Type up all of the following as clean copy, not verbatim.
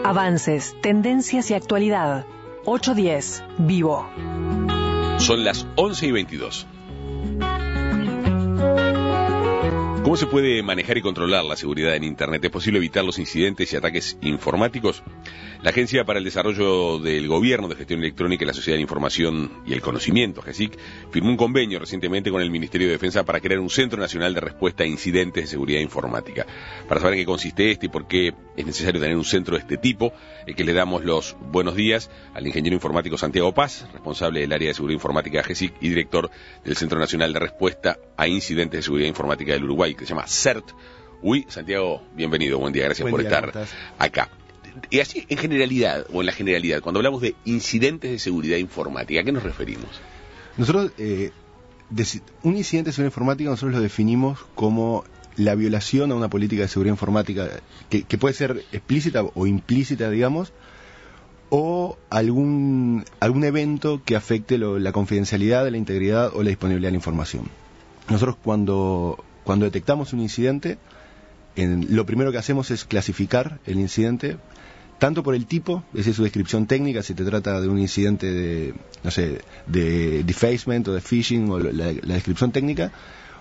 Avances, tendencias y actualidad. 810, Vivo. Son las 11:22. ¿Cómo se puede manejar y controlar la seguridad en Internet? ¿Es posible evitar los incidentes y ataques informáticos? La Agencia para el Desarrollo del Gobierno de Gestión Electrónica y la Sociedad de la Información y el Conocimiento, AGESIC, firmó un convenio recientemente con el Ministerio de Defensa para crear un Centro Nacional de Respuesta a Incidentes de Seguridad Informática. Para saber en qué consiste este y por qué es necesario tener un centro de este tipo, que le damos los buenos días al ingeniero informático Santiago Paz, responsable del área de seguridad informática de AGESIC y director del Centro Nacional de Respuesta a Incidentes de Seguridad Informática del Uruguay, que se llama CERT. Santiago, bienvenido, buen día, gracias por estar acá. Y así, en generalidad, o en la generalidad, cuando hablamos de incidentes de seguridad informática, ¿a qué nos referimos? Nosotros, un incidente de seguridad informática, nosotros lo definimos como la violación a una política de seguridad informática que puede ser explícita o implícita, digamos, o algún evento que afecte la confidencialidad, la integridad o la disponibilidad de la información. Nosotros cuando detectamos un incidente, lo primero que hacemos es clasificar el incidente, tanto por el tipo, es decir, su descripción técnica, si te trata de un incidente de defacement o de phishing, o la descripción técnica,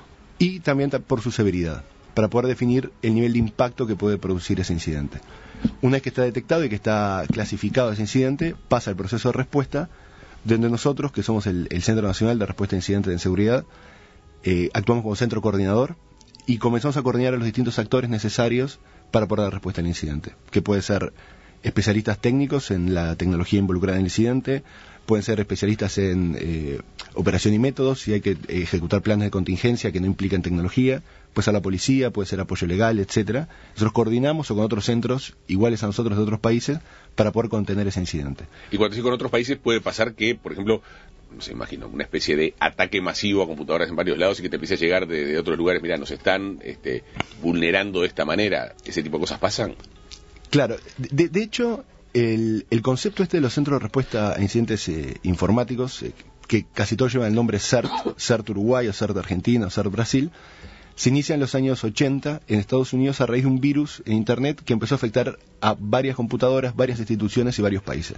y también por su severidad, para poder definir el nivel de impacto que puede producir ese incidente. Una vez que está detectado y que está clasificado ese incidente, pasa el proceso de respuesta, donde nosotros, que somos el Centro Nacional de Respuesta a Incidentes de Seguridad, actuamos como centro coordinador y comenzamos a coordinar a los distintos actores necesarios para poder dar respuesta al incidente, que puede ser especialistas técnicos en la tecnología involucrada en el incidente, pueden ser especialistas en operación y métodos, si hay que ejecutar planes de contingencia que no implican tecnología, puede ser la policía, puede ser apoyo legal, etcétera. Nosotros coordinamos o con otros centros iguales a nosotros de otros países para poder contener ese incidente. Y cuando dice con otros países puede pasar que, por ejemplo, no sé, imagino, una especie de ataque masivo a computadoras en varios lados y que te empiece a llegar de otros lugares, mira, nos están vulnerando de esta manera, ¿ese tipo de cosas pasan? Claro, de hecho, el concepto de los centros de respuesta a incidentes informáticos, que casi todos llevan el nombre CERT, CERT Uruguay o CERT Argentina o CERT Brasil, se inicia en los años 80 en Estados Unidos a raíz de un virus en Internet que empezó a afectar a varias computadoras, varias instituciones y varios países.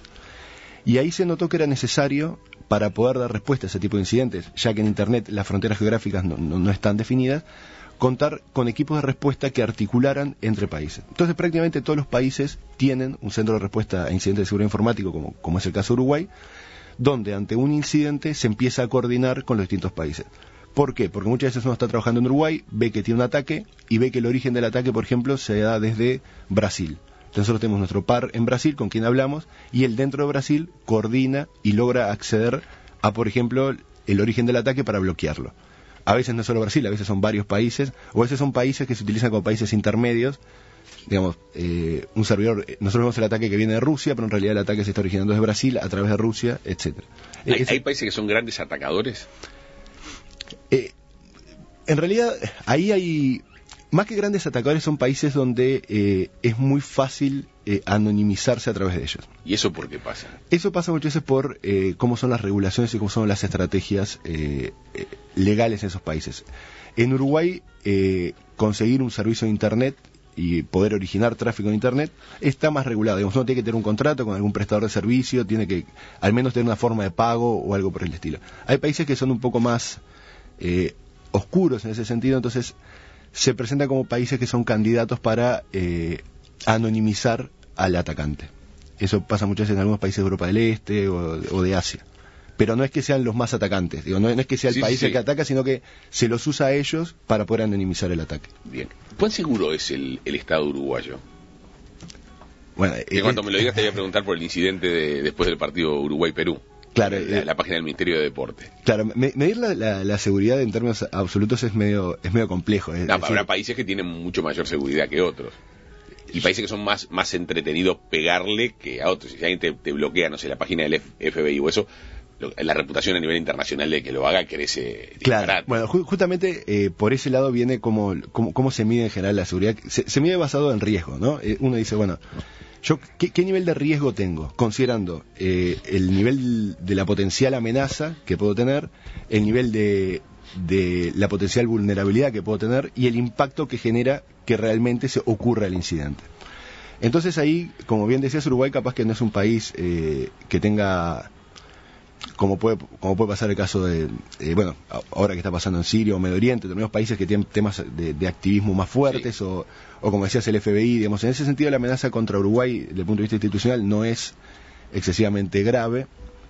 Y ahí se notó que era necesario, para poder dar respuesta a ese tipo de incidentes, ya que en Internet las fronteras geográficas no están definidas, contar con equipos de respuesta que articularan entre países. Entonces prácticamente todos los países tienen un centro de respuesta a incidentes de seguridad informática, como es el caso de Uruguay, donde ante un incidente se empieza a coordinar con los distintos países. ¿Por qué? Porque muchas veces uno está trabajando en Uruguay, ve que tiene un ataque y ve que el origen del ataque, por ejemplo, se da desde Brasil. Entonces nosotros tenemos nuestro par en Brasil con quien hablamos y él dentro de Brasil coordina y logra acceder a, por ejemplo, el origen del ataque para bloquearlo. A veces no es solo Brasil, a veces son varios países, o a veces son países que se utilizan como países intermedios. Digamos, un servidor, nosotros vemos el ataque que viene de Rusia, pero en realidad el ataque se está originando desde Brasil, a través de Rusia, etcétera. ¿Hay países que son grandes atacadores? En realidad, ahí hay, más que grandes atacadores, son países donde es muy fácil anonimizarse a través de ellos. ¿Y eso por qué pasa? Eso pasa muchas veces por cómo son las regulaciones y cómo son las estrategias legales en esos países. En Uruguay, conseguir un servicio de Internet y poder originar tráfico en Internet está más regulado. Digamos, uno tiene que tener un contrato con algún prestador de servicio, tiene que al menos tener una forma de pago o algo por el estilo. Hay países que son un poco más oscuros en ese sentido, entonces se presentan como países que son candidatos para anonimizar al atacante. Eso pasa muchas veces en algunos países de Europa del Este o de Asia. Pero no es que sean los más atacantes, no es que sea el país el que ataca, sino que se los usa a ellos para poder anonimizar el ataque. Bien. ¿Cuán seguro es el Estado uruguayo? Bueno, cuando me lo digas te voy a preguntar por el incidente después del partido Uruguay-Perú. Claro, la página del Ministerio de Deporte. Claro, medir la seguridad en términos absolutos es medio complejo. Habrá países que tienen mucho mayor seguridad que otros. Y países que son más entretenidos pegarle que a otros. Si alguien te bloquea, no sé, la página del FBI o eso, la reputación a nivel internacional de que lo haga crece. Claro, bueno, justamente por ese lado viene cómo se mide en general la seguridad. Se mide basado en riesgo, ¿no? Uno dice, bueno, yo ¿qué nivel de riesgo tengo? Considerando el nivel de la potencial amenaza que puedo tener, el nivel de la potencial vulnerabilidad que puedo tener y el impacto que genera que realmente se ocurra el incidente. Entonces ahí, como bien decías, Uruguay capaz que no es un país que tenga, como puede pasar el caso de, bueno, ahora que está pasando en Siria o Medio Oriente, tenemos países que tienen temas de activismo más fuertes, sí. o como decías, el FBI, digamos. En ese sentido, la amenaza contra Uruguay, desde el punto de vista institucional, no es excesivamente grave.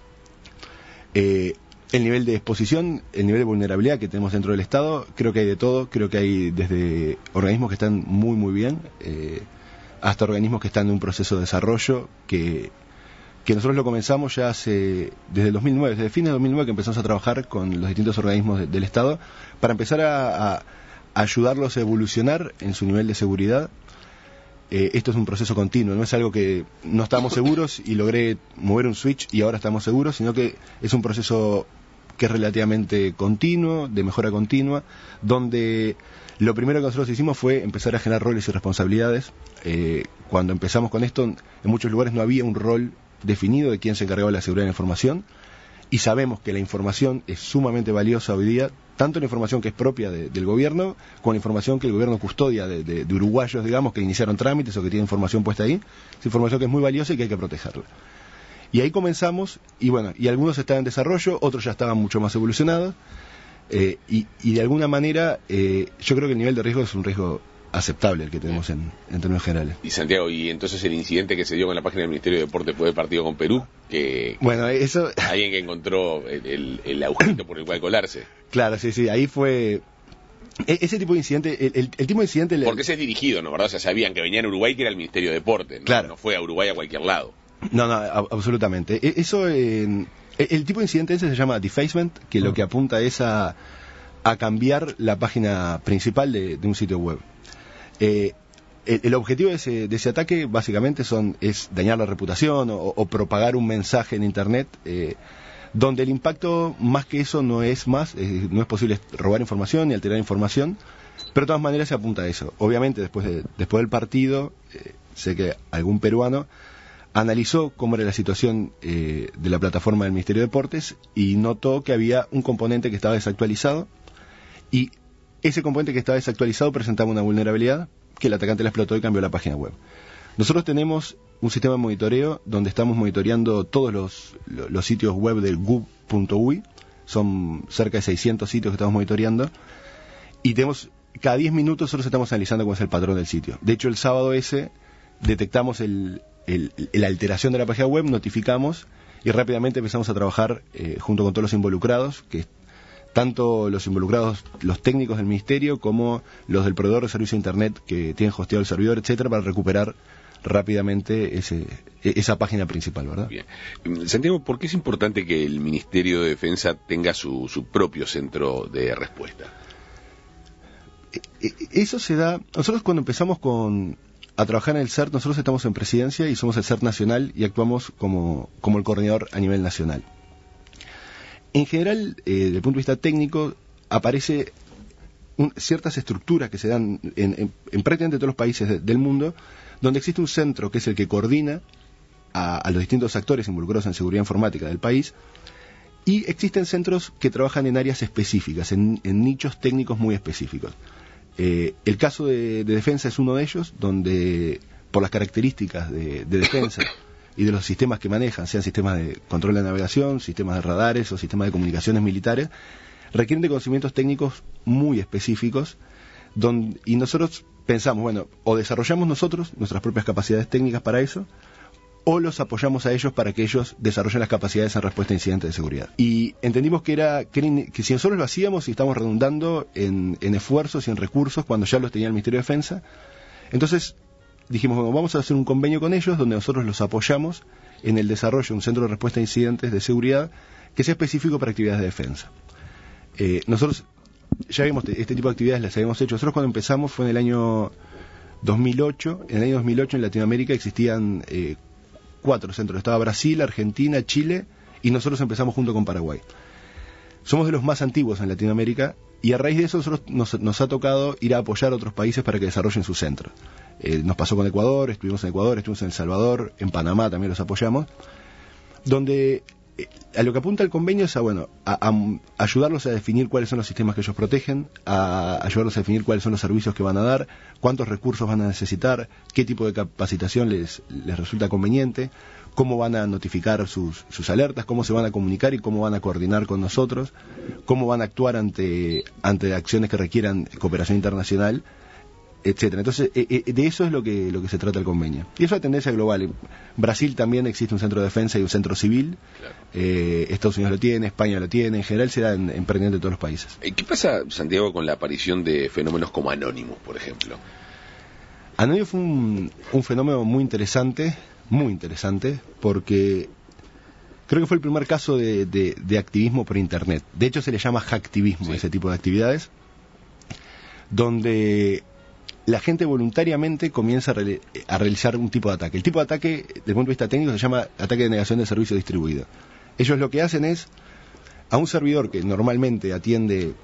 El nivel de exposición, el nivel de vulnerabilidad que tenemos dentro del Estado, creo que hay de todo. Creo que hay desde organismos que están muy, muy bien, hasta organismos que están en un proceso de desarrollo que nosotros lo comenzamos ya desde el 2009, desde fines de 2009 que empezamos a trabajar con los distintos organismos del Estado para empezar a ayudarlos a evolucionar en su nivel de seguridad. Esto es un proceso continuo, no es algo que no estábamos seguros y logré mover un switch y ahora estamos seguros, sino que es un proceso que es relativamente continuo, de mejora continua, donde lo primero que nosotros hicimos fue empezar a generar roles y responsabilidades. Cuando empezamos con esto, en muchos lugares no había un rol definido de quién se encargaba de la seguridad de la información, y sabemos que la información es sumamente valiosa hoy día, tanto la información que es propia del gobierno, como la información que el gobierno custodia de uruguayos, digamos, que iniciaron trámites o que tienen información puesta ahí. Es información que es muy valiosa y que hay que protegerla. Y ahí comenzamos, y bueno, y algunos estaban en desarrollo, otros ya estaban mucho más evolucionados, y de alguna manera yo creo que el nivel de riesgo es un riesgo aceptable el que tenemos en términos generales. Y Santiago, y entonces el incidente que se dio con la página del Ministerio de Deportes fue de partido con Perú, que bueno, eso alguien que encontró el agujerito por el cual colarse. Claro, sí, ahí fue ese tipo de incidente, el tipo de incidente... Porque ese es dirigido, ¿no? ¿Verdad? O sea, sabían que venía en Uruguay, que era el Ministerio de Deportes, ¿no? Claro. No fue a Uruguay a cualquier lado. No, absolutamente. Eso, el tipo de incidente ese se llama defacement, que lo que apunta es a cambiar la página principal de un sitio web. El objetivo de ese ataque básicamente es dañar la reputación o propagar un mensaje en Internet, donde el impacto más que eso no es posible robar información ni alterar información, pero de todas maneras se apunta a eso. Obviamente después del partido, sé que algún peruano analizó cómo era la situación de la plataforma del Ministerio de Deportes y notó que había un componente que estaba desactualizado, y ese componente que estaba desactualizado presentaba una vulnerabilidad que el atacante la explotó y cambió la página web. Nosotros tenemos un sistema de monitoreo donde estamos monitoreando todos los sitios web del gub.ui, son cerca de 600 sitios que estamos monitoreando, y cada 10 minutos nosotros estamos analizando cómo es el patrón del sitio. De hecho, el sábado ese detectamos la alteración de la página web, notificamos y rápidamente empezamos a trabajar junto con todos los involucrados, que tanto los involucrados, los técnicos del ministerio, como los del proveedor de servicio de Internet que tienen hosteado el servidor, etcétera, para recuperar rápidamente esa página principal, ¿verdad? Bien. Santiago, ¿por qué es importante que el Ministerio de Defensa tenga su propio centro de respuesta? Eso se da... Nosotros cuando empezamos a trabajar en el CERT, nosotros estamos en presidencia y somos el CERT nacional y actuamos como el coordinador a nivel nacional. En general, desde el punto de vista técnico, aparece ciertas estructuras que se dan en prácticamente todos los países del mundo, donde existe un centro que es el que coordina a los distintos actores involucrados en seguridad informática del país, y existen centros que trabajan en áreas específicas, en nichos técnicos muy específicos. El caso de defensa es uno de ellos, donde por las características de defensa y de los sistemas que manejan, sean sistemas de control de navegación, sistemas de radares o sistemas de comunicaciones militares, requieren de conocimientos técnicos muy específicos, y nosotros pensamos, bueno, o desarrollamos nosotros nuestras propias capacidades técnicas para eso, o los apoyamos a ellos para que ellos desarrollen las capacidades en respuesta a incidentes de seguridad. Y entendimos que si nosotros lo hacíamos y estamos redundando en esfuerzos y en recursos cuando ya los tenía el Ministerio de Defensa, entonces dijimos, bueno, vamos a hacer un convenio con ellos donde nosotros los apoyamos en el desarrollo de un centro de respuesta a incidentes de seguridad que sea específico para actividades de defensa. Nosotros ya vimos este tipo de actividades, las habíamos hecho. Nosotros cuando empezamos fue en el año 2008. En el año 2008 en Latinoamérica existían 4 centros. Estaba Brasil, Argentina, Chile, y nosotros empezamos junto con Paraguay. Somos de los más antiguos en Latinoamérica, y a raíz de eso nos ha tocado ir a apoyar a otros países para que desarrollen sus centros. Nos pasó con Ecuador, estuvimos en El Salvador, en Panamá también los apoyamos, donde a lo que apunta el convenio es a ayudarlos a definir cuáles son los sistemas que ellos protegen, a ayudarlos a definir cuáles son los servicios que van a dar, cuántos recursos van a necesitar, qué tipo de capacitación les resulta conveniente, cómo van a notificar sus alertas, cómo se van a comunicar y cómo van a coordinar con nosotros, cómo van a actuar ante acciones que requieran cooperación internacional, etcétera. Entonces, de eso es lo que se trata el convenio. Y es una tendencia global. En Brasil también existe un centro de defensa y un centro civil. Claro. Estados Unidos lo tiene, España lo tiene. En general se da en prácticamente todos los países. ¿Qué pasa, Santiago, con la aparición de fenómenos como Anonymous, por ejemplo? Anonymous fue un fenómeno muy interesante, porque creo que fue el primer caso de activismo por Internet. De hecho, se le llama hacktivismo, ese tipo de actividades, donde la gente voluntariamente comienza a realizar un tipo de ataque. El tipo de ataque, desde el punto de vista técnico, se llama ataque de negación de servicio distribuido. Ellos lo que hacen es, a un servidor que normalmente atiende,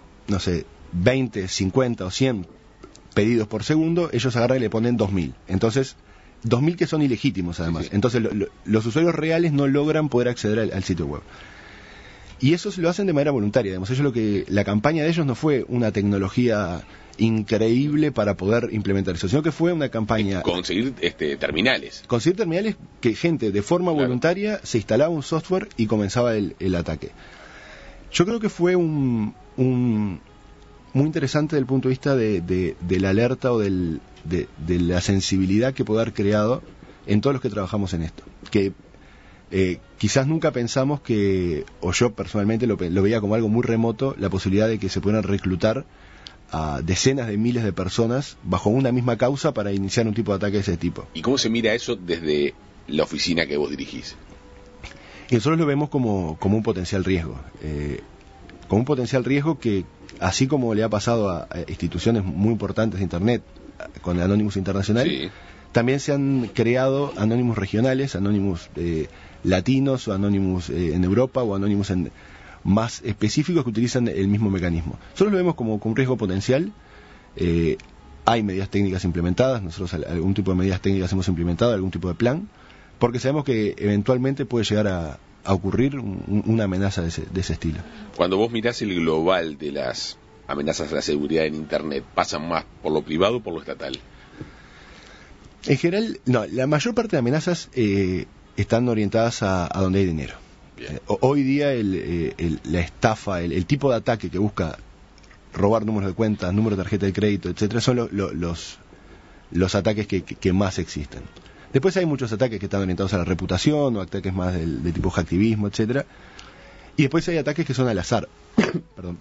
20, 50 o 100 pedidos por segundo, ellos agarran y le ponen 2000. Entonces, 2000 que son ilegítimos además. Sí. Entonces, los usuarios reales no logran poder acceder al sitio web. Y eso lo hacen de manera voluntaria. Digamos, la campaña de ellos no fue una tecnología increíble para poder implementar eso, sino que fue una campaña... Conseguir terminales. Conseguir terminales que gente de forma voluntaria se instalaba un software y comenzaba el ataque. Yo creo que fue muy interesante desde el punto de vista de la alerta o de la sensibilidad que puede haber creado en todos los que trabajamos en esto. Que quizás nunca pensamos o yo personalmente lo veía como algo muy remoto, la posibilidad de que se puedan reclutar a decenas de miles de personas bajo una misma causa para iniciar un tipo de ataque de ese tipo. ¿Y cómo se mira eso desde la oficina que vos dirigís? Y nosotros lo vemos como un potencial riesgo. Como un potencial riesgo que, así como le ha pasado a instituciones muy importantes de Internet, con Anonymous Internacional, sí, también se han creado Anonymous regionales, Anonymous latinos, o Anonymous en Europa, o Anonymous más específicos que utilizan el mismo mecanismo. Nosotros lo vemos como un riesgo potencial. Hay medidas técnicas implementadas, nosotros algún tipo de medidas técnicas hemos implementado, algún tipo de plan, porque sabemos que eventualmente puede llegar a ocurrir una amenaza de ese estilo. Cuando vos mirás el global de las amenazas a la seguridad en Internet, ¿pasan más por lo privado o por lo estatal? En general, no, la mayor parte de amenazas están orientadas a donde hay dinero. Hoy día la estafa, el tipo de ataque que busca robar números de cuentas, números de tarjeta de crédito, etcétera, son los ataques que más existen. Después hay muchos ataques que están orientados a la reputación o ataques más de tipo hacktivismo, etcétera. Y después hay ataques que son al azar. Perdón.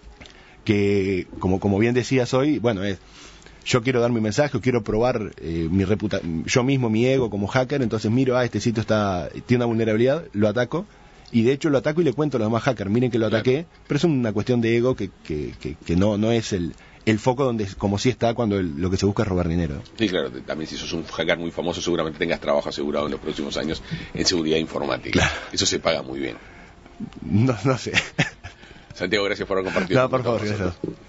Que, como bien decías hoy, yo quiero dar mi mensaje, o quiero probar yo mismo, mi ego como hacker, entonces miro, este sitio tiene una vulnerabilidad, lo ataco, y de hecho lo ataco y le cuento a los demás hackers, miren que lo ataqué, pero es una cuestión de ego que no es el foco donde, como sí está cuando lo que se busca es robar dinero. Sí, claro, también si sos un hacker muy famoso seguramente tengas trabajo asegurado en los próximos años en seguridad informática. Claro. Eso se paga muy bien. No sé. Santiago, gracias por haber compartido. No, por favor, gracias.